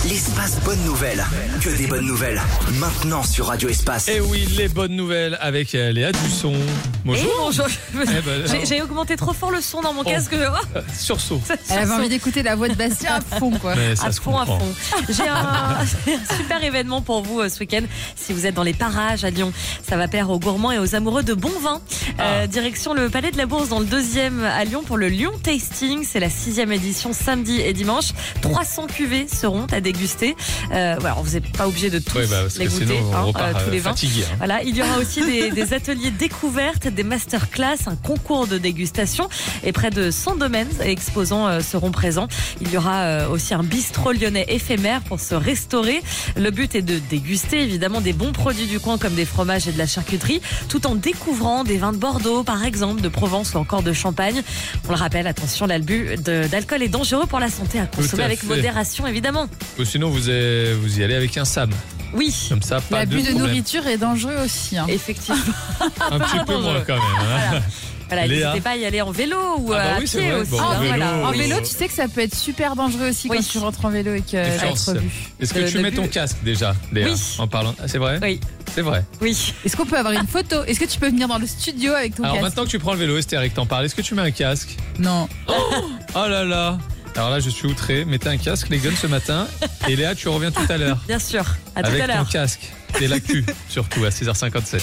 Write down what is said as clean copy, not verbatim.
L'espace bonne nouvelle. Que des bonnes nouvelles. Maintenant sur Radio Espace. Et oui, les bonnes nouvelles avec Léa Dusson. Bonjour. Et bonjour. ben, J'ai augmenté trop fort le son dans mon casque. Sursaut. Elle avait envie d'écouter la voix de Bastien à fond, quoi. Mais ça À se fond, à comprend. fond. J'ai un super événement pour vous ce week-end. Si vous êtes dans les parages à Lyon, ça va plaire aux gourmands et aux amoureux de bon vin. Direction le Palais de la Bourse dans le 2e à Lyon pour le Lyon Tasting. C'est la 6e édition samedi et dimanche. 300 cuvées seront à déguster. Voilà, vous n'êtes pas obligé de tous Parce les que goûter, sinon on repart tous les vins. fatigué. Voilà, il y aura aussi des ateliers découvertes, des masterclass, un concours de dégustation et près de 100 domaines exposants seront présents. Il y aura aussi un bistrot lyonnais éphémère pour se restaurer. Le but est de déguster évidemment des bons produits du coin comme des fromages et de la charcuterie, tout en découvrant des vins de Bordeaux par exemple, de Provence ou encore de Champagne. On le rappelle, attention, l'abus d'alcool est dangereux pour la santé, à consommer avec modération évidemment. Ou sinon vous y allez avec un SAM. Oui, Comme ça, pas L'abus de problème. nourriture est dangereux aussi. Hein. effectivement. Un petit peu moins quand même. Voilà, Léa. n'hésitez pas à y aller en vélo ou Ah bah à oui, c'est pied vrai. aussi. Bon, hein, en vélo, voilà. En oui. vélo, tu sais que ça peut être super dangereux aussi Oui. quand tu rentres en vélo et que Différence. être vu. Est-ce que De- tu de mets ton but. casque déjà, Léa, Oui. en parlant? Ah, c'est vrai? Oui, C'est vrai. oui. Est-ce qu'on peut avoir une photo? Est-ce que tu peux venir dans le studio avec ton Alors casque? maintenant que tu prends le vélo, Esther, et que t'en parles, est-ce que tu mets un casque? Non. Oh là là. Alors là, je suis outré. Mettez un casque, les guns, ce matin. Et Léa, tu reviens tout à l'heure. Bien sûr. À tout Avec à ton l'heure. casque. Et la Q, surtout, à 6h57.